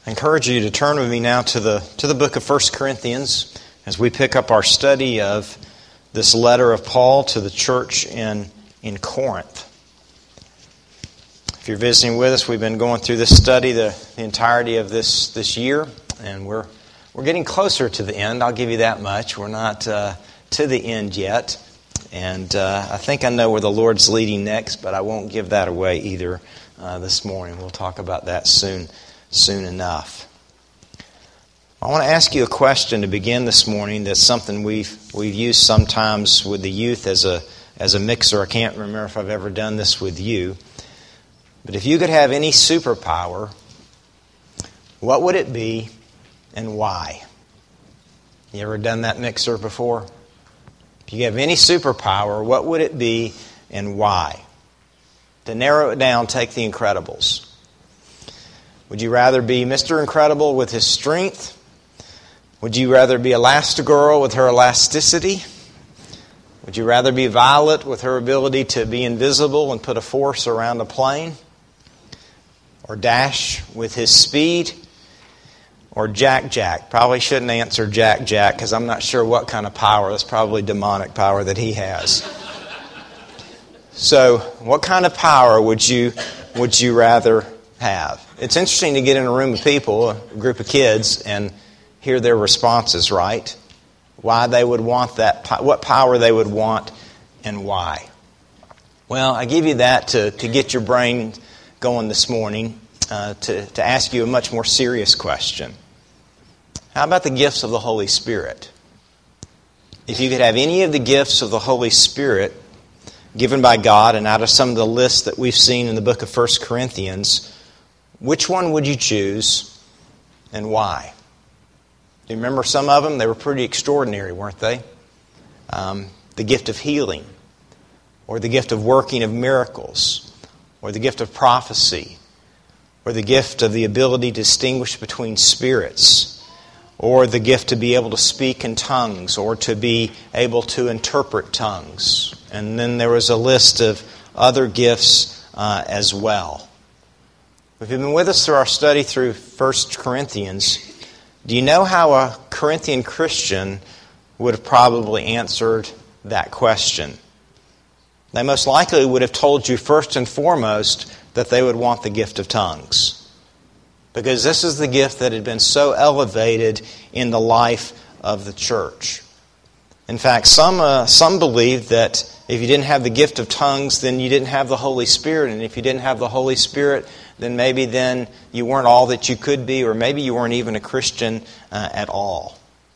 I encourage you to turn with me now to the book of 1 Corinthians as we pick up our study of this letter of Paul to the church in Corinth. If you're visiting with us, we've been going through this study the entirety of this year, and we're getting closer to the end. I'll give you that much. We're not to the end yet, and I think I know where the Lord's leading next, but I won't give that away either this morning. We'll talk about that soon enough. I want to ask you a question to begin this morning. That's something we've used sometimes with the youth as a mixer. I can't remember if I've ever done this with you. But if you could have any superpower, what would it be and why? You ever done that mixer before? If you have any superpower, what would it be and why? To narrow it down, take The Incredibles. Would you rather be Mr. Incredible with his strength? Would you rather be Elastigirl with her elasticity? Would you rather be Violet with her ability to be invisible and put a force around a plane? Or Dash with his speed? Or Jack? Probably shouldn't answer Jack because I'm not sure what kind of power. That's probably demonic power that he has. So, what kind of power would you rather have? It's interesting to get in a room of people, a group of kids, and hear their responses, right? Why they would want that, what power they would want, and why. Well, I give you that to get your brain going this morning, to ask you a much more serious question. How about the gifts of the Holy Spirit? If you could have any of the gifts of the Holy Spirit given by God, and out of some of the lists that we've seen in the book of 1 Corinthians, which one would you choose and why? Do you remember some of them? They were pretty extraordinary, weren't they? The gift of healing, or the gift of working of miracles, or the gift of prophecy, or the gift of the ability to distinguish between spirits, or the gift to be able to speak in tongues, or to be able to interpret tongues. And then there was a list of other gifts as well. If you've been with us through our study through 1 Corinthians, do you know how a Corinthian Christian would have probably answered that question? They most likely would have told you first and foremost that they would want the gift of tongues, because this is the gift that had been so elevated in the life of the church. In fact, some believe that if you didn't have the gift of tongues, then you didn't have the Holy Spirit. And if you didn't have the Holy Spirit, then maybe then you weren't all that you could be, or maybe you weren't even a Christian at all.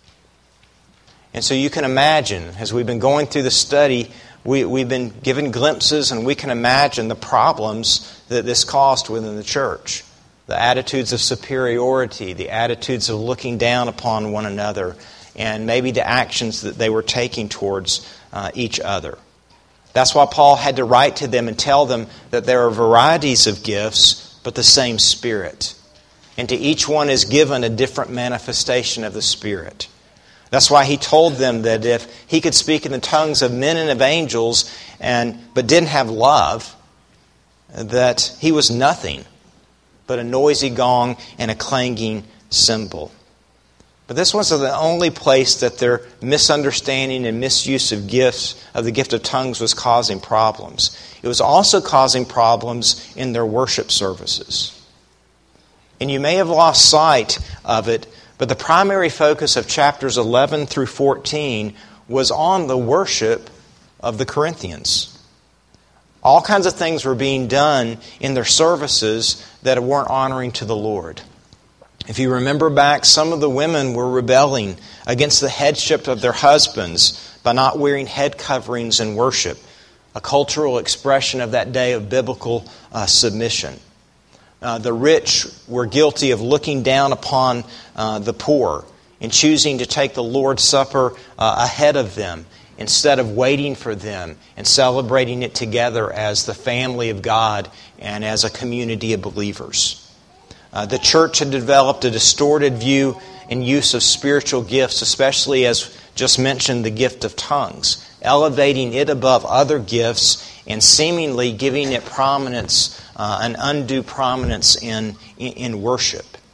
And so you can imagine, as we've been going through the study, we've been given glimpses, and we can imagine the problems that this caused within the church. The attitudes of superiority, the attitudes of looking down upon one another, and maybe the actions that they were taking towards each other. That's why Paul had to write to them and tell them that there are varieties of gifts, but the same Spirit. And to each one is given a different manifestation of the Spirit. That's why he told them that if he could speak in the tongues of men and of angels, but didn't have love, that he was nothing but a noisy gong and a clanging cymbal. But this wasn't the only place that their misunderstanding and misuse of the gift of tongues was causing problems. It was also causing problems in their worship services. And you may have lost sight of it, but the primary focus of chapters 11 through 14 was on the worship of the Corinthians. All kinds of things were being done in their services that weren't honoring to the Lord. If you remember back, some of the women were rebelling against the headship of their husbands by not wearing head coverings in worship, a cultural expression of that day of biblical submission. The rich were guilty of looking down upon the poor and choosing to take the Lord's Supper ahead of them instead of waiting for them and celebrating it together as the family of God and as a community of believers. The church had developed a distorted view and use of spiritual gifts, especially as just mentioned the gift of tongues, elevating it above other gifts and seemingly giving it prominence, an undue prominence in worship.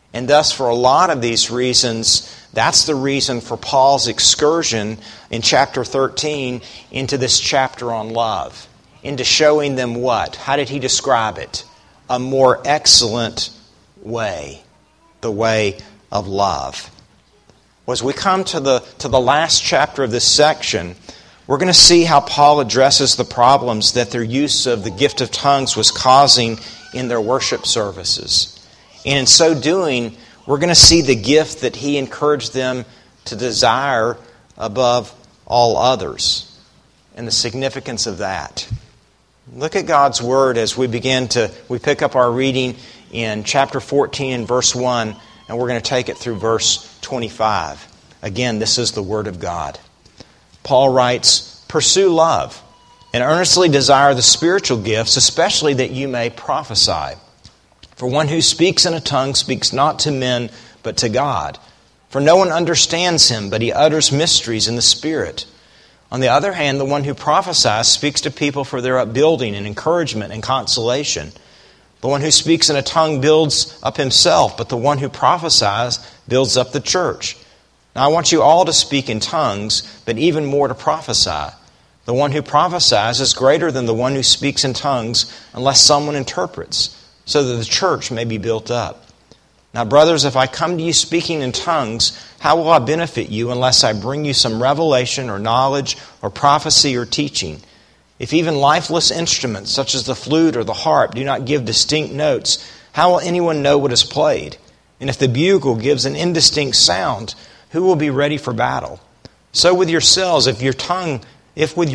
And thus, for a lot of these reasons, that's the reason for Paul's excursion in chapter 13 into this chapter on love, into showing them what? How did he describe it? A more excellent way, the way of love. Well, as we come to the last chapter of this section, we're going to see how Paul addresses the problems that their use of the gift of tongues was causing in their worship services. And in so doing, we're going to see the gift that he encouraged them to desire above all others and the significance of that. Look at God's Word as we pick up our reading in chapter 14 and verse 1, and we're going to take it through verse 25. Again, this is the Word of God. Paul writes, "Pursue love and earnestly desire the spiritual gifts, especially that you may prophesy. For one who speaks in a tongue speaks not to men, but to God. For no one understands him, but he utters mysteries in the Spirit. On the other hand, the one who prophesies speaks to people for their upbuilding and encouragement and consolation. The one who speaks in a tongue builds up himself, but the one who prophesies builds up the church. Now I want you all to speak in tongues, but even more to prophesy. The one who prophesies is greater than the one who speaks in tongues, unless someone interprets, so that the church may be built up. Now, brothers, if I come to you speaking in tongues, how will I benefit you unless I bring you some revelation or knowledge or prophecy or teaching? If even lifeless instruments, such as the flute or the harp, do not give distinct notes, how will anyone know what is played? And if the bugle gives an indistinct sound, who will be ready for battle? So with yourself, if with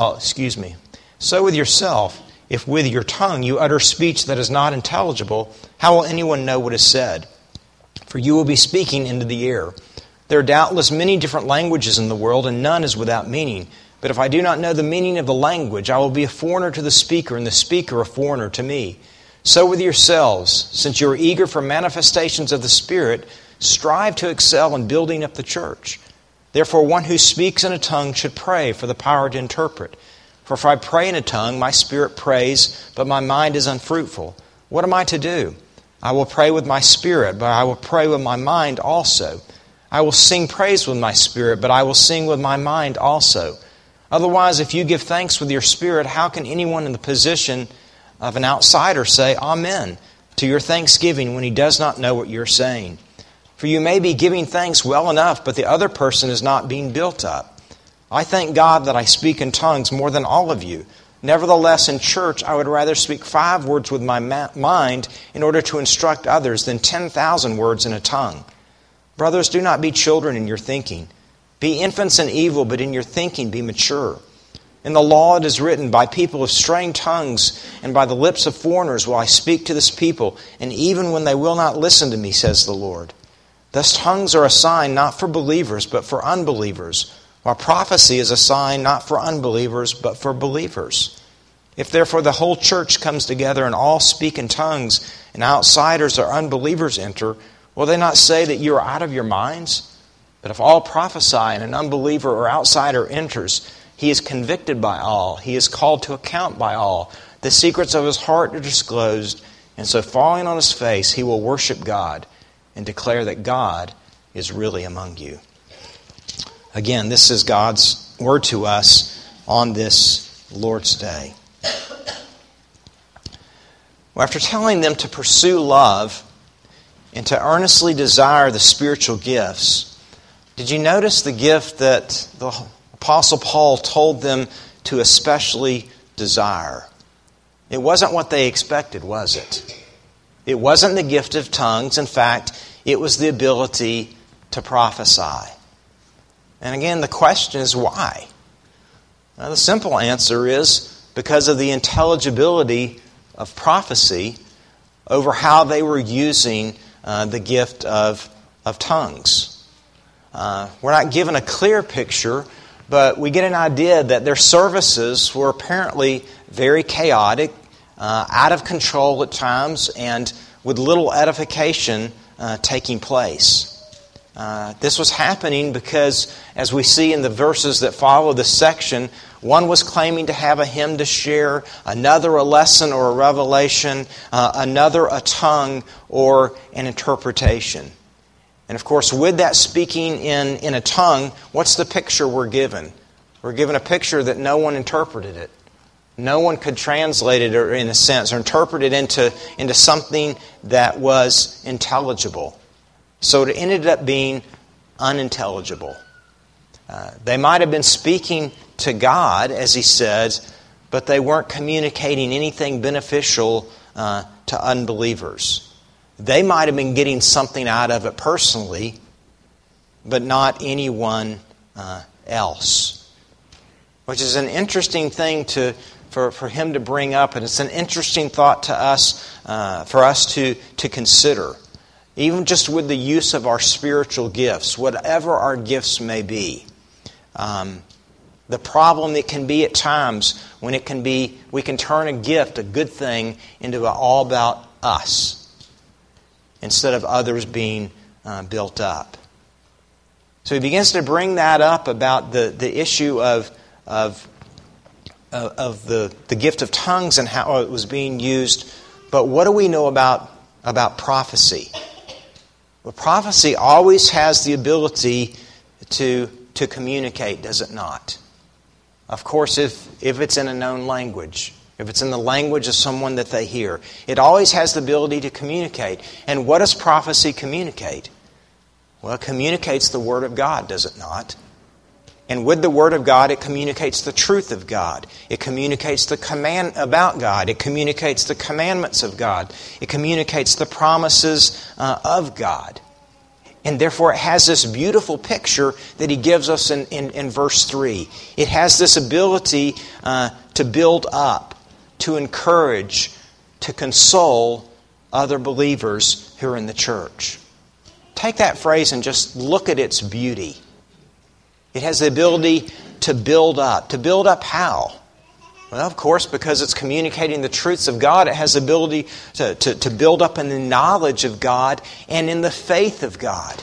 your tongue you utter speech that is not intelligible, how will anyone know what is said? For you will be speaking into the air. There are doubtless many different languages in the world, and none is without meaning. But if I do not know the meaning of the language, I will be a foreigner to the speaker, and the speaker a foreigner to me. So with yourselves, since you are eager for manifestations of the Spirit, strive to excel in building up the church. Therefore, one who speaks in a tongue should pray for the power to interpret. For if I pray in a tongue, my spirit prays, but my mind is unfruitful. What am I to do? I will pray with my spirit, but I will pray with my mind also. I will sing praise with my spirit, but I will sing with my mind also. Otherwise, if you give thanks with your spirit, how can anyone in the position of an outsider say Amen to your thanksgiving when he does not know what you're saying? For you may be giving thanks well enough, but the other person is not being built up. I thank God that I speak in tongues more than all of you. Nevertheless, in church, I would rather speak 5 words with my mind in order to instruct others than 10,000 words in a tongue. Brothers, do not be children in your thinking. Be infants in evil, but in your thinking be mature. In the law it is written, by people of strange tongues and by the lips of foreigners will I speak to this people, and even when they will not listen to me, says the Lord. Thus tongues are a sign not for believers, but for unbelievers, while prophecy is a sign not for unbelievers, but for believers. If therefore the whole church comes together and all speak in tongues, and outsiders or unbelievers enter, will they not say that you are out of your minds? But if all prophesy and an unbeliever or outsider enters, he is convicted by all, he is called to account by all. The secrets of his heart are disclosed, and so falling on his face he will worship God and declare that God is really among you. Again, this is God's word to us on this Lord's Day. Well, after telling them to pursue love and to earnestly desire the spiritual gifts, did you notice the gift that the Apostle Paul told them to especially desire? It wasn't what they expected, was it? It wasn't the gift of tongues. In fact, it was the ability to prophesy. And again, the question is why? Now, the simple answer is because of the intelligibility of prophecy over how they were using the gift of tongues. We're not given a clear picture, but we get an idea that their services were apparently very chaotic, out of control at times, and with little edification taking place. This was happening because, as we see in the verses that follow this section, one was claiming to have a hymn to share, another a lesson or a revelation, another a tongue or an interpretation. And of course, with that speaking in a tongue, what's the picture we're given? We're given a picture that no one interpreted it. No one could translate it, or in a sense, or interpret it into something that was intelligible. So it ended up being unintelligible. They might have been speaking to God, as he said, but they weren't communicating anything beneficial to unbelievers. They might have been getting something out of it personally, but not anyone else. Which is an interesting thing for him to bring up, and it's an interesting thought to us, for us to consider. Even just with the use of our spiritual gifts, whatever our gifts may be. The problem that can be at times when we can turn a gift, a good thing, into all about us instead of others being built up. So he begins to bring that up about the issue of the gift of tongues and how it was being used. But what do we know about prophecy? Well, prophecy always has the ability to communicate, does it not? Of course, if it's in a known language, if it's in the language of someone that they hear, it always has the ability to communicate. And what does prophecy communicate? Well, it communicates the Word of God, does it not? And with the Word of God, it communicates the truth of God. It communicates the command about God. It communicates the commandments of God. It communicates the promises of God. And therefore, it has this beautiful picture that he gives us in verse 3. It has this ability to build up, to encourage, to console other believers who are in the church. Take that phrase and just look at its beauty. It has the ability to build up. To build up how? Well, of course, because it's communicating the truths of God, it has the ability to build up in the knowledge of God and in the faith of God.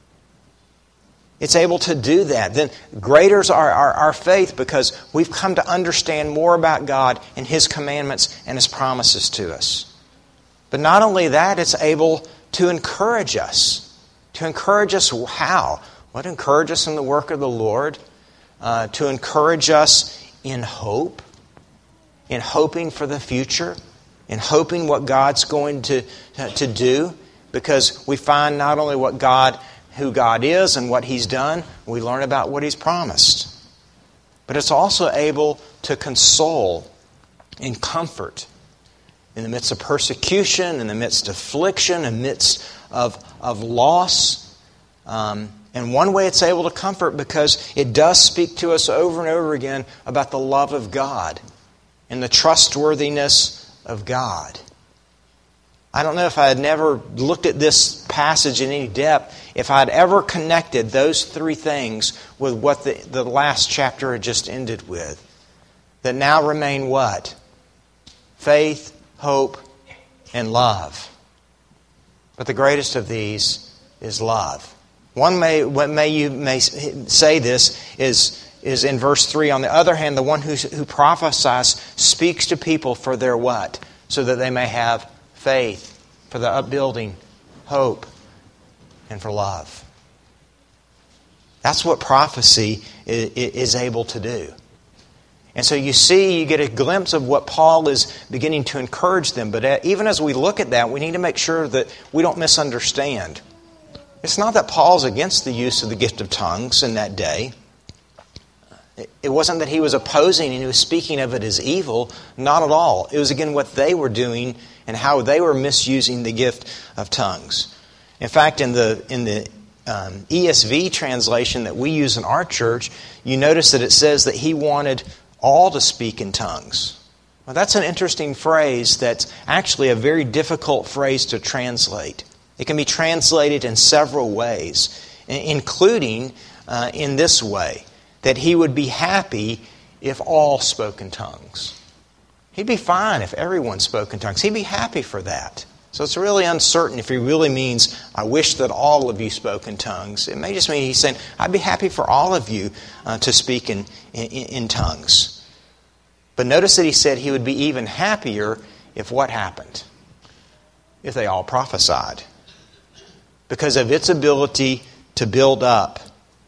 It's able to do that. Then greater is our faith because we've come to understand more about God and His commandments and His promises to us. But not only that, it's able to encourage us. To encourage us how? Well, to encourage us in the work of the Lord. To encourage us in hope. In hoping for the future. In hoping what God's going to do. Because we find not only who God is and what He's done, we learn about what He's promised. But it's also able to console and comfort in the midst of persecution, in the midst of affliction, in the midst of loss. And one way it's able to comfort because it does speak to us over and over again about the love of God and the trustworthiness of God. I don't know if I had never looked at this passage in any depth, if I had ever connected those three things with what the last chapter had just ended with. That now remain what? Faith, hope, and love. But the greatest of these is love. You may say this is in verse 3. On the other hand, the one who prophesies speaks to people for their what? So that they may have faith, for the upbuilding, hope, and for love. That's what prophecy is able to do. And so you get a glimpse of what Paul is beginning to encourage them. But even as we look at that, we need to make sure that we don't misunderstand. It's not that Paul's against the use of the gift of tongues in that day. It wasn't that he was opposing and he was speaking of it as evil. Not at all. It was, again, what they were doing and how they were misusing the gift of tongues. In fact, in the ESV translation that we use in our church, you notice that it says that he wanted all to speak in tongues. Well, that's an interesting phrase that's actually a very difficult phrase to translate. It can be translated in several ways, including in this way, that he would be happy if all spoke in tongues. He'd be fine if everyone spoke in tongues. He'd be happy for that. So it's really uncertain if he really means, I wish that all of you spoke in tongues. It may just mean he's saying, I'd be happy for all of you to speak in tongues. But notice that he said he would be even happier if what happened? If they all prophesied. Because of its ability to build up.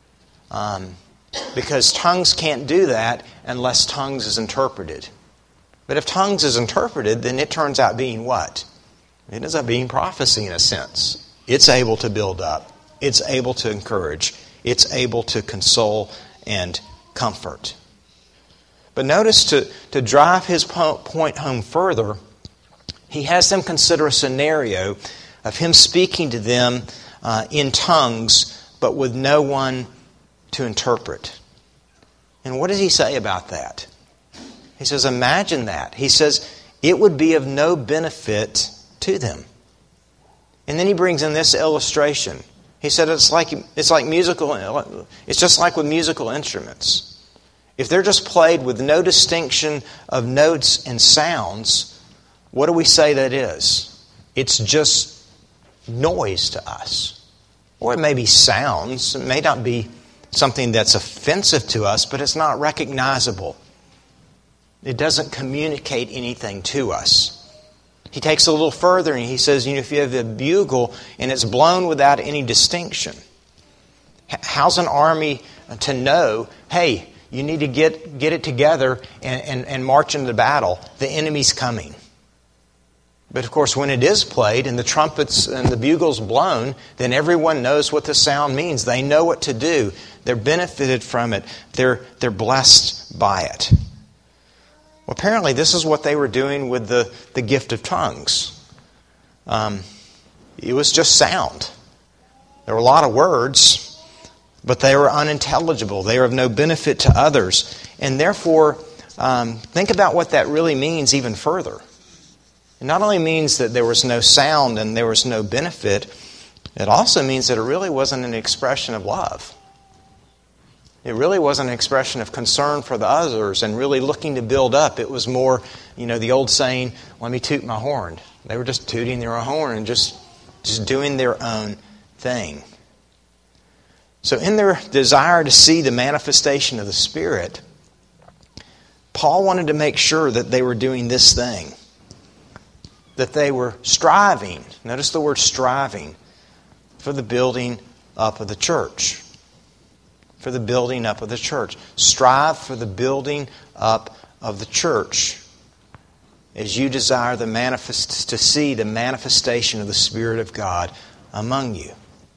Because tongues can't do that unless tongues is interpreted. But if tongues is interpreted, then it turns out being what? It ends up being prophecy in a sense. It's able to build up. It's able to encourage. It's able to console and comfort. But notice to drive his point home further, he has them consider a scenario of him speaking to them in tongues, but with no one to interpret. And what does he say about that? He says, imagine that. He says, it would be of no benefit to them. And then he brings in this illustration. He said it's just like with musical instruments. If they're just played with no distinction of notes and sounds, what do we say that is? It's just noise to us. Or it may be sounds. It may not be something that's offensive to us, but it's not recognizable. It doesn't communicate anything to us. He takes a little further and he says, if you have a bugle and it's blown without any distinction, how's an army to know, hey, you need to get it together and march into battle. The enemy's coming. But of course, when it is played and the trumpets and the bugle's blown, then everyone knows what the sound means. They know what to do. They're benefited from it. They're blessed by it. Well, apparently this is what they were doing with the gift of tongues. It was just sound. There were a lot of words, but they were unintelligible. They were of no benefit to others. And therefore, think about what that really means even further. It not only means that there was no sound and there was no benefit, it also means that it really wasn't an expression of love. It really wasn't an expression of concern for the others and really looking to build up. It was more, the old saying, let me toot my horn. They were just tooting their own horn and just doing their own thing. So in their desire to see the manifestation of the Spirit, Paul wanted to make sure that they were doing this thing. That they were striving, notice the word striving, for the building up of the church. For the building up of the church. Strive for the building up of the church as you desire to see the manifestation of the Spirit of God among you.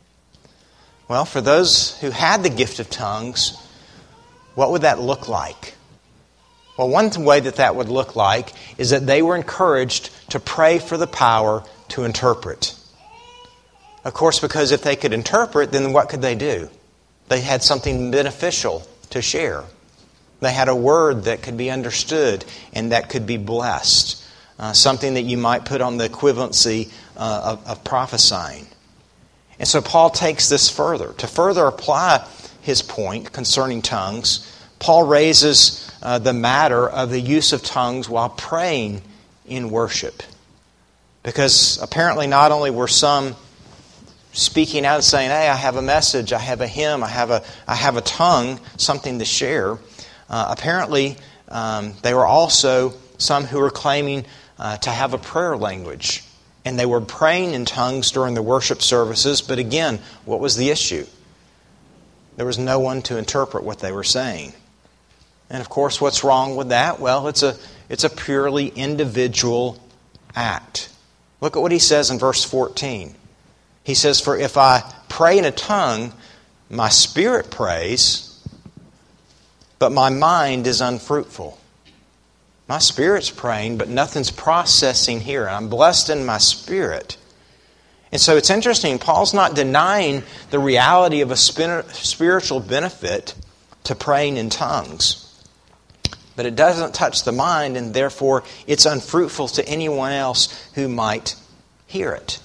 Well, for those who had the gift of tongues, what would that look like? Well, one way that would look like is that they were encouraged to pray for the power to interpret. Of course, because if they could interpret, then what could they do? They had something beneficial to share. They had a word that could be understood and that could be blessed. Something that you might put on the equivalency of prophesying. And so Paul takes this further. To further apply his point concerning tongues, Paul raises the matter of the use of tongues while praying in worship. Because apparently not only were some speaking out and saying, hey, I have a message, I have a hymn, I have a tongue, something to share. Apparently, there were also some who were claiming to have a prayer language. And they were praying in tongues during the worship services. But again, what was the issue? There was no one to interpret what they were saying. And of course, what's wrong with that? Well, it's a purely individual act. Look at what he says in verse 14. He says, for if I pray in a tongue, my spirit prays, but my mind is unfruitful. My spirit's praying, but nothing's processing here. I'm blessed in my spirit. And so it's interesting, Paul's not denying the reality of a spiritual benefit to praying in tongues. But it doesn't touch the mind, and therefore it's unfruitful to anyone else who might hear it.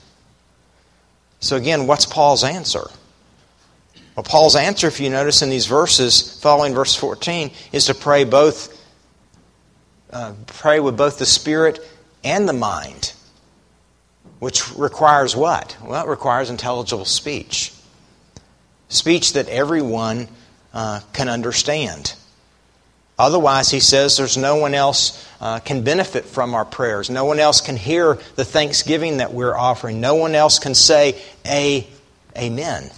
So again, what's Paul's answer? Well, Paul's answer, if you notice in these verses, following verse 14, is to pray with both the spirit and the mind. which requires what? Well, it requires intelligible speech. Speech that everyone can understand. Otherwise, he says, there's no one else can benefit from our prayers. No one else can hear the thanksgiving that we're offering. No one else can say, Amen.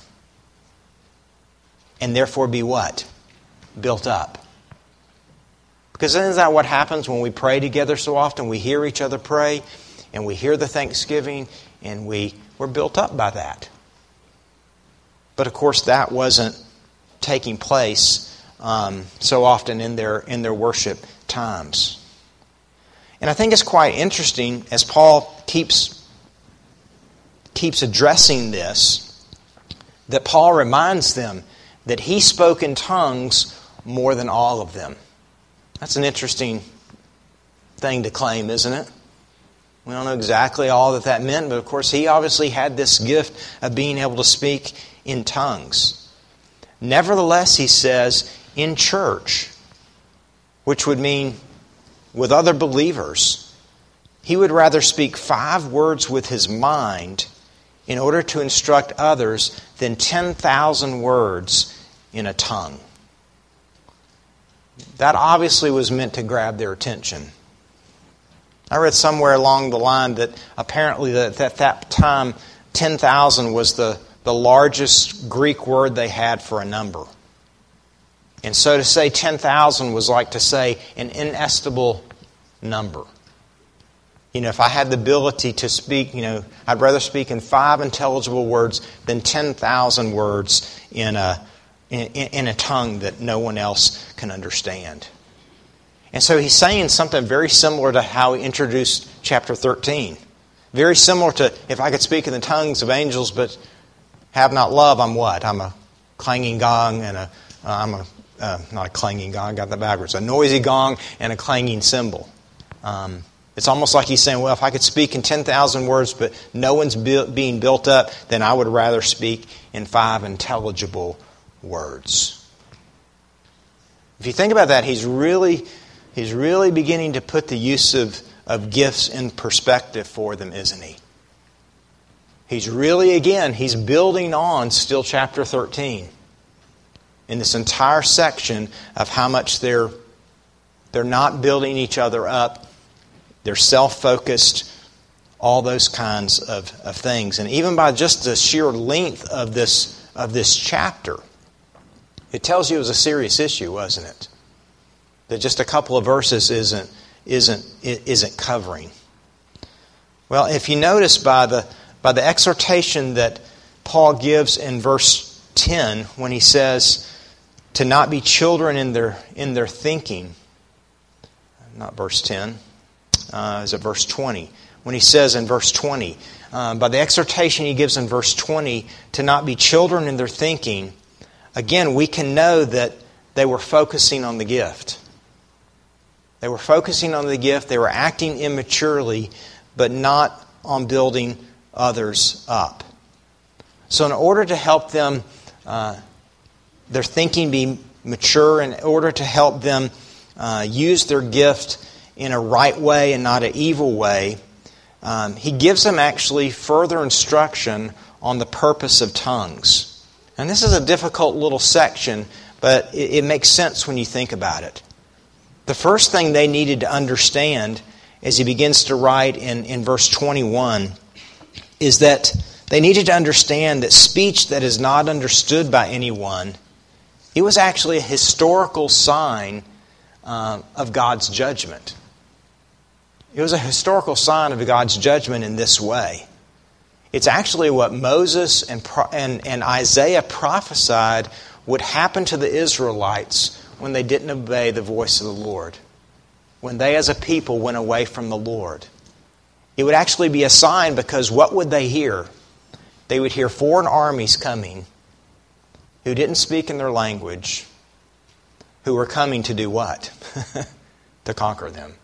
And therefore be what? Built up. Because isn't that what happens when we pray together so often? We hear each other pray, and we hear the thanksgiving, and we're built up by that. But of course, that wasn't taking place so often in their worship times. And I think it's quite interesting as Paul keeps addressing this, that Paul reminds them that he spoke in tongues more than all of them. That's an interesting thing to claim, isn't it? We don't know exactly all that meant, but of course he obviously had this gift of being able to speak in tongues. Nevertheless, he says, in church, which would mean with other believers, he would rather speak 5 words with his mind in order to instruct others than 10,000 words in a tongue. That obviously was meant to grab their attention. I read somewhere along the line that apparently at that time 10,000 was the largest Greek word they had for a number. And so to say 10,000 was like to say an inestimable number. If I had the ability to speak, I'd rather speak in 5 intelligible words than 10,000 words in a tongue that no one else can understand. And so he's saying something very similar to how he introduced chapter 13. Very similar to, if I could speak in the tongues of angels but have not love, I'm what? I'm a clanging gong and not a clanging gong, I got that backwards. A noisy gong and a clanging cymbal. It's almost like he's saying, well, if I could speak in 10,000 words but no one's being built up, then I would rather speak in 5 intelligible words. If you think about that, he's really beginning to put the use of gifts in perspective for them, isn't he? He's building on still chapter 13 in this entire section of how much they're not building each other up. They're self-focused, all those kinds of things. And even by just the sheer length of this chapter, it tells you it was a serious issue, wasn't it? That just a couple of verses isn't covering. Well, if you notice by the exhortation that Paul gives in verse 10, when he says to not be children in their thinking, not verse 10, is it verse 20? When he says in verse 20, by the exhortation he gives in verse 20 to not be children in their thinking, again, we can know that they were focusing on the gift. They were focusing on the gift. They were acting immaturely, but not on building others up. So in order to help them, their thinking be mature, in order to help them use their gift in a right way and not an evil way, he gives them actually further instruction on the purpose of tongues. And this is a difficult little section, but it makes sense when you think about it. The first thing they needed to understand, as he begins to write in verse 21, is that they needed to understand that speech that is not understood by anyone, it was actually a historical sign of God's judgment. It was a historical sign of God's judgment in this way. It's actually what Moses and Isaiah prophesied would happen to the Israelites when they didn't obey the voice of the Lord. When they as a people went away from the Lord. It would actually be a sign, because what would they hear? They would hear foreign armies coming who didn't speak in their language, who were coming to do what? To conquer them.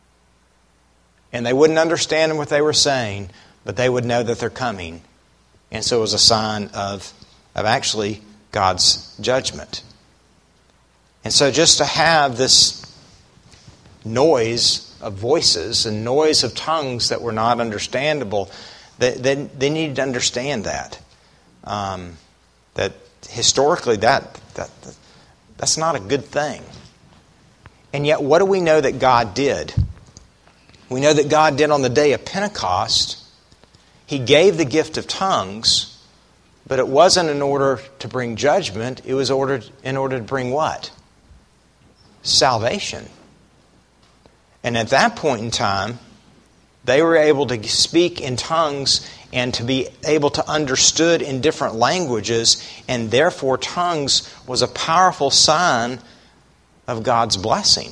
And they wouldn't understand what they were saying, but they would know that they're coming. And so it was a sign of actually God's judgment. And so just to have this noise of voices and noise of tongues that were not understandable, They needed to understand that. That historically that's not a good thing. And yet, what do we know that God did? We know that God did on the day of Pentecost. He gave the gift of tongues, but it wasn't in order to bring judgment. It was in order to bring what? Salvation. And at that point in time, they were able to speak in tongues and to be able to understood in different languages, and therefore tongues was a powerful sign of God's blessing.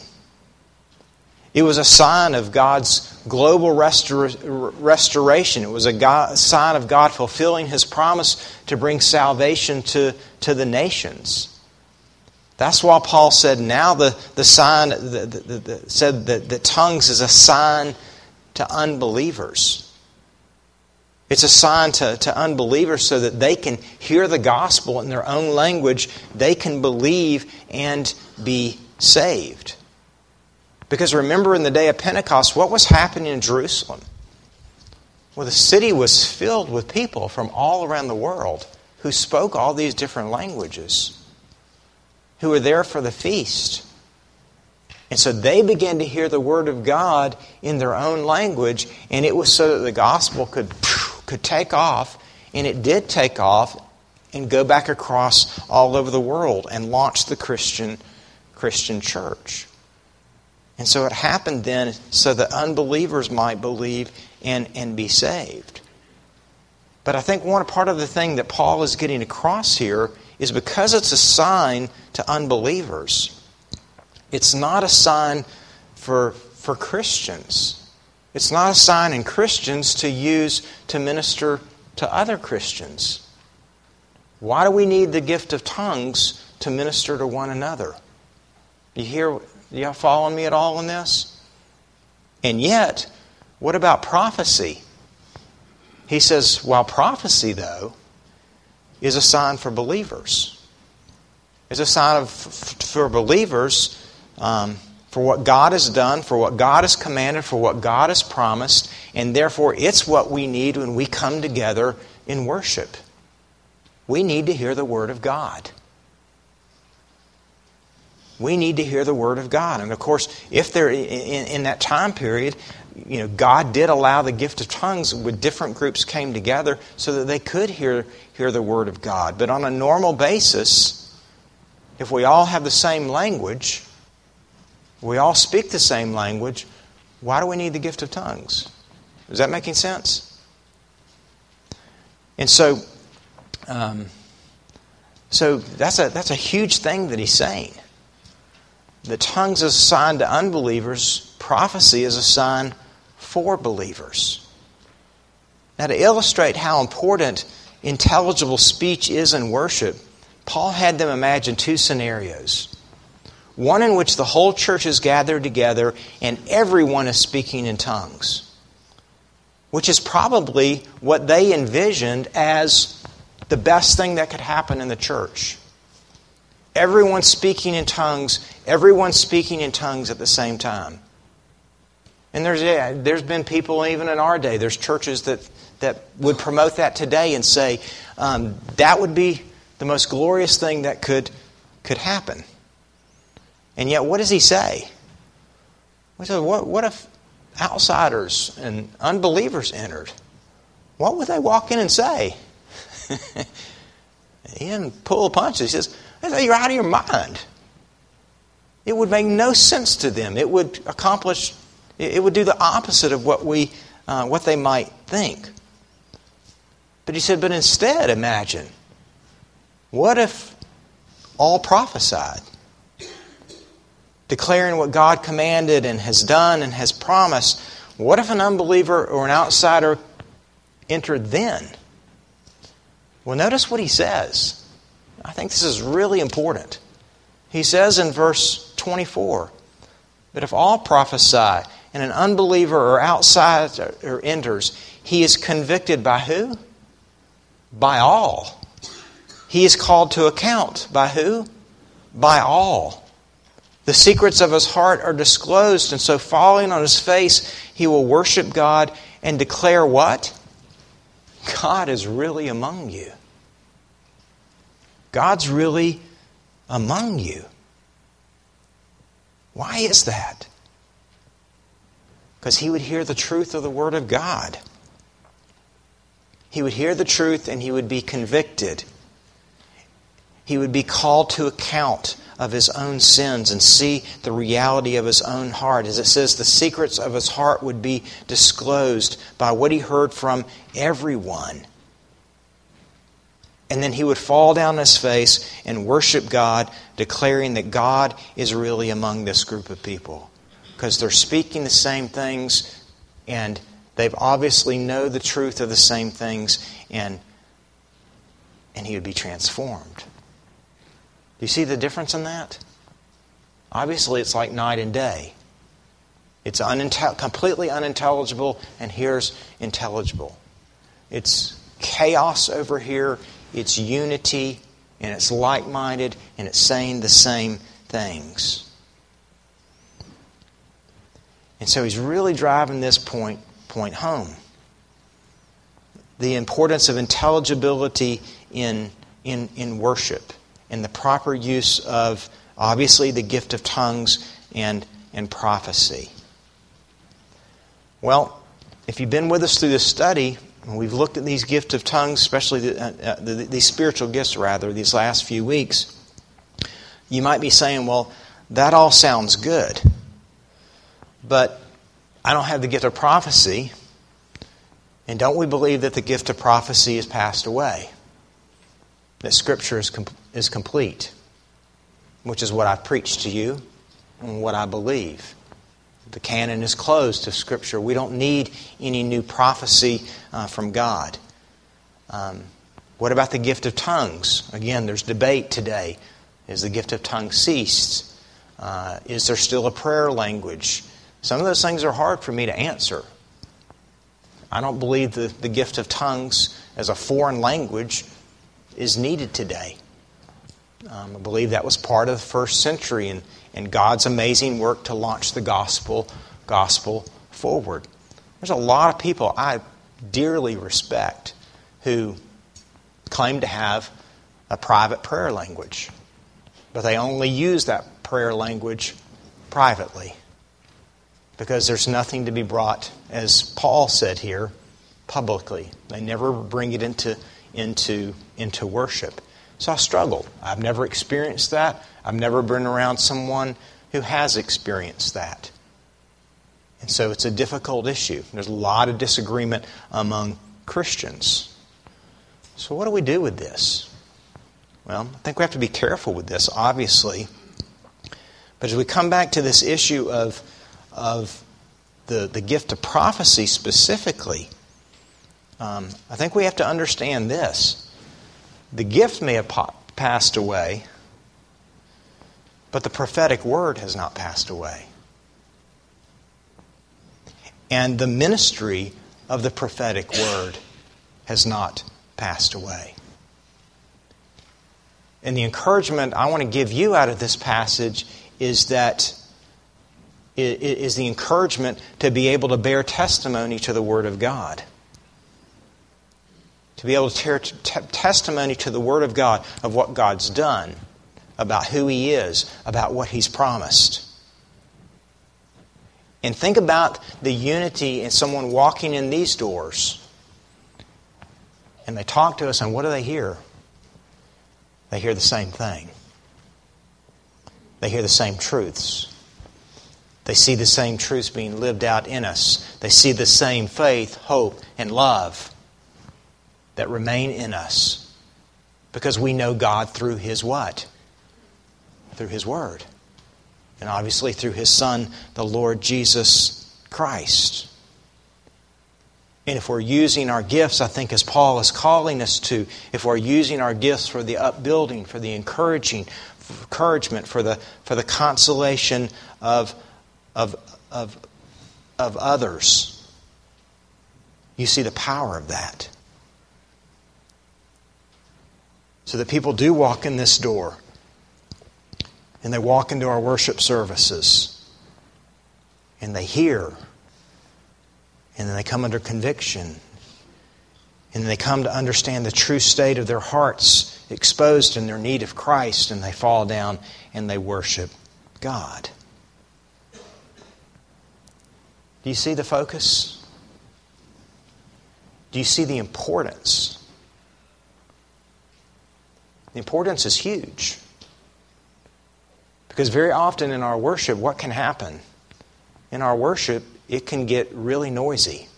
It was a sign of God's global restoration. It was a sign of God fulfilling His promise to bring salvation to the nations. That's why Paul said now the sign said that tongues is a sign to unbelievers. It's a sign to unbelievers so that they can hear the gospel in their own language. They can believe and be saved. Because remember, in the day of Pentecost, what was happening in Jerusalem? Well, the city was filled with people from all around the world who spoke all these different languages, who were there for the feast. And so they began to hear the Word of God in their own language, and it was so that the gospel could take off, and it did take off and go back across all over the world and launch the Christian church. And so it happened then so that unbelievers might believe and be saved. But I think part of the thing that Paul is getting across here is because it's a sign to unbelievers, it's not a sign for Christians. It's not a sign in Christians to use to minister to other Christians. Why do we need the gift of tongues to minister to one another? You y'all following me at all in this? And yet, what about prophecy? He says, while prophecy, though, is a sign for believers. It's a sign for believers for what God has done, for what God has commanded, for what God has promised, and therefore it's what we need when we come together in worship. We need to hear the Word of God. We need to hear the Word of God. And of course, if they're in that time period, God did allow the gift of tongues when different groups came together so that they could hear the Word of God. But on a normal basis, if we all have the same language, we all speak the same language, why do we need the gift of tongues? Is that making sense? And so that's a huge thing that he's saying. The tongues is a sign to unbelievers. Prophecy is a sign for believers. Now, to illustrate how important intelligible speech is in worship, Paul had them imagine two scenarios. One in which the whole church is gathered together and everyone is speaking in tongues, which is probably what they envisioned as the best thing that could happen in the church. Everyone speaking in tongues, everyone speaking in tongues at the same time. And there's been people even in our day, there's churches that would promote that today and say that would be the most glorious thing that could happen. And yet, what does he say? He said, what if outsiders and unbelievers entered? What would they walk in and say? He didn't pull a punch. He says, you're out of your mind. It would make no sense to them. It would do the opposite of what they might think. But he said, but instead, imagine, what if all prophesied? Declaring what God commanded and has done and has promised. What if an unbeliever or an outsider entered then? Well, notice what he says. I think this is really important. He says in verse 24 that if all prophesy and an unbeliever or outsider enters, he is convicted by who? By all. He is called to account by who? By all. The secrets of his heart are disclosed, and so falling on his face, he will worship God and declare what? God is really among you. God's really among you. Why is that? Because he would hear the truth of the Word of God. He would hear the truth and he would be convicted. He would be called to account of his own sins and see the reality of his own heart. As it says, the secrets of his heart would be disclosed by what he heard from everyone. And then he would fall down on his face and worship God, declaring that God is really among this group of people. Because they're speaking the same things, and they've obviously know the truth of the same things, and he would be transformed. Do you see the difference in that? Obviously, it's like night and day. It's completely unintelligible, and here's intelligible. It's chaos over here. It's unity, and it's like-minded, and it's saying the same things. And so he's really driving this point home. The importance of intelligibility in worship, and the proper use of, obviously, the gift of tongues and prophecy. Well, if you've been with us through this study, we've looked at these gifts of tongues, especially these spiritual gifts, these last few weeks. You might be saying, well, that all sounds good, but I don't have the gift of prophecy, and don't we believe that the gift of prophecy is passed away? That Scripture is complete, which is what I've preached to you and what I believe. The canon is closed to Scripture. We don't need any new prophecy from God. What about the gift of tongues? Again, there's debate today. Is the gift of tongues ceased? Is there still a prayer language? Some of those things are hard for me to answer. I don't believe the gift of tongues as a foreign language is needed today. I believe that was part of the first century and God's amazing work to launch the gospel forward. There's a lot of people I dearly respect who claim to have a private prayer language, but they only use that prayer language privately because there's nothing to be brought, as Paul said here, publicly. They never bring it into worship. So I struggle. I've never experienced that. I've never been around someone who has experienced that. And so it's a difficult issue. There's a lot of disagreement among Christians. So what do we do with this? Well, I think we have to be careful with this, obviously. But as we come back to this issue of the gift of prophecy specifically, I think we have to understand this. The gift may have passed away, but the prophetic word has not passed away. And the ministry of the prophetic word has not passed away. And the encouragement I want to give you out of this passage is the encouragement to be able to bear testimony to the Word of God. To be able to bear testimony to the Word of God of what God's done, about who He is, about what He's promised. And think about the unity in someone walking in these doors. And they talk to us, and what do they hear? They hear the same thing. They hear the same truths. They see the same truths being lived out in us. They see the same faith, hope, and love that remain in us. Because we know God through His what? Through His Word. And obviously through His Son, the Lord Jesus Christ. And if we're using our gifts, I think as Paul is calling us to, if we're using our gifts for the upbuilding, for the encouragement, for the consolation of others, you see the power of that. So that people do walk in this door, and they walk into our worship services, and they hear, and then they come under conviction, And they come to understand the true state of their hearts, exposed in their need of Christ, and they fall down and they worship God. Do you see the focus? Do you see the importance? The importance is huge. Because very often in our worship, what can happen? In our worship, it can get really noisy.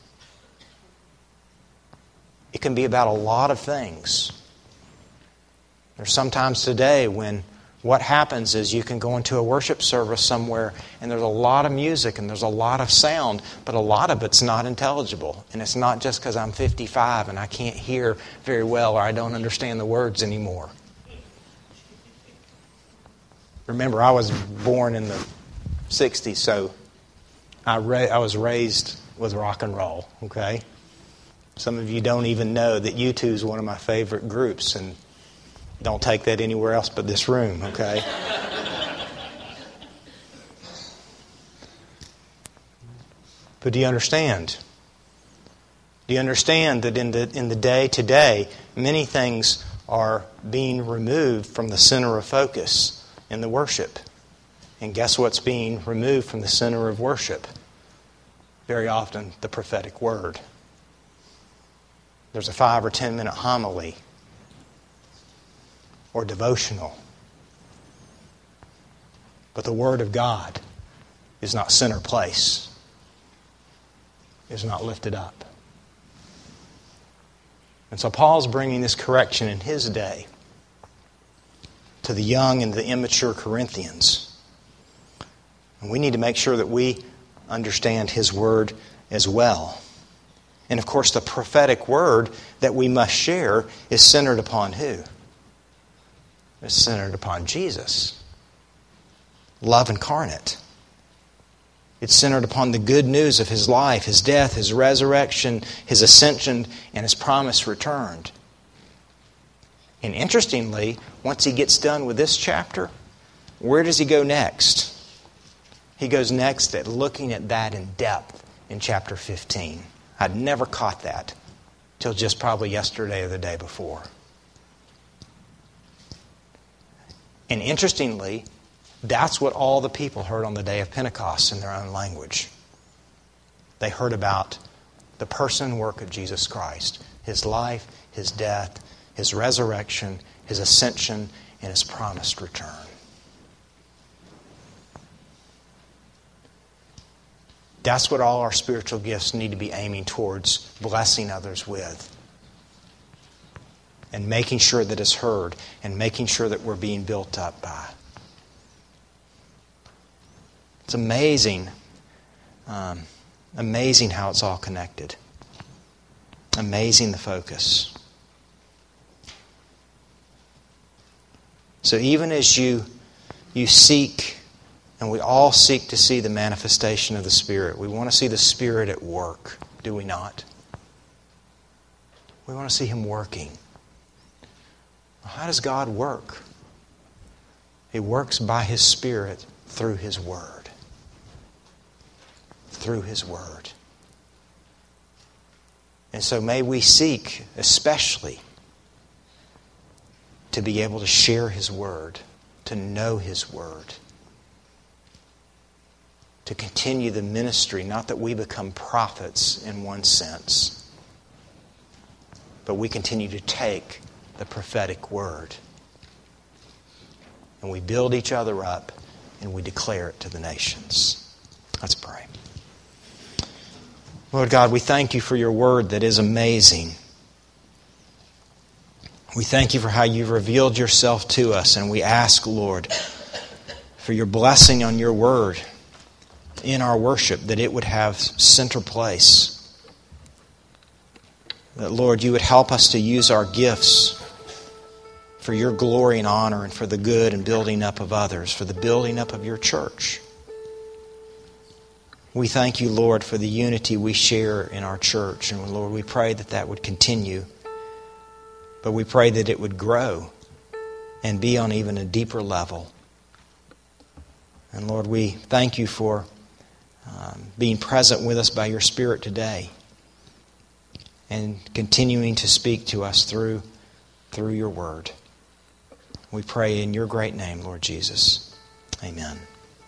It can be about a lot of things. There's sometimes today when what happens is you can go into a worship service somewhere and there's a lot of music and there's a lot of sound, but a lot of it's not intelligible. And it's not just because I'm 55 and I can't hear very well or I don't understand the words anymore. Remember, I was born in the 60s, so I was raised with rock and roll, okay? Some of you don't even know that U2 is one of my favorite groups, and don't take that anywhere else but this room, okay? But do you understand? Do you understand that in the day today, many things are being removed from the center of focus in the worship? And guess what's being removed from the center of worship? Very often, the prophetic word. There's a 5 or 10 minute homily or devotional. But the Word of God is not center place. Is not lifted up. And so Paul's bringing this correction in his day to the young and the immature Corinthians. And we need to make sure that we understand his Word as well. And of course, the prophetic word that we must share is centered upon who? It's centered upon Jesus. Love incarnate. It's centered upon the good news of His life, His death, His resurrection, His ascension, and His promise returned. And interestingly, once he gets done with this chapter, where does he go next? He goes next at looking at that in depth in chapter 15. I'd never caught that till just probably yesterday or the day before. And interestingly, that's what all the people heard on the day of Pentecost in their own language. They heard about the person and work of Jesus Christ, His life, His death, His resurrection, His ascension, and His promised return. That's what all our spiritual gifts need to be aiming towards blessing others with. And making sure that it's heard and making sure that we're being built up by. It's amazing. Amazing how it's all connected. Amazing the focus. So even as you seek, and we all seek to see the manifestation of the Spirit. We want to see the Spirit at work, do we not? We want to see Him working. How does God work? He works by His Spirit through His Word. Through His Word. And so may we seek especially to be able to share His Word, to know His Word, to continue the ministry, not that we become prophets in one sense, but we continue to take the prophetic word and we build each other up and we declare it to the nations. Let's pray. Lord God, we thank You for Your word that is amazing. We thank You for how You've revealed Yourself to us, and we ask, Lord, for Your blessing on Your word in our worship, that it would have center place. That, Lord, You would help us to use our gifts for Your glory and honor and for the good and building up of others, for the building up of Your church. We thank You, Lord, for the unity we share in our church. And Lord, we pray that that would continue. But we pray that it would grow and be on even a deeper level. And Lord, we thank You for being present with us by Your Spirit today. and continuing to speak to us through your word. We pray in your great name, Lord Jesus. Amen.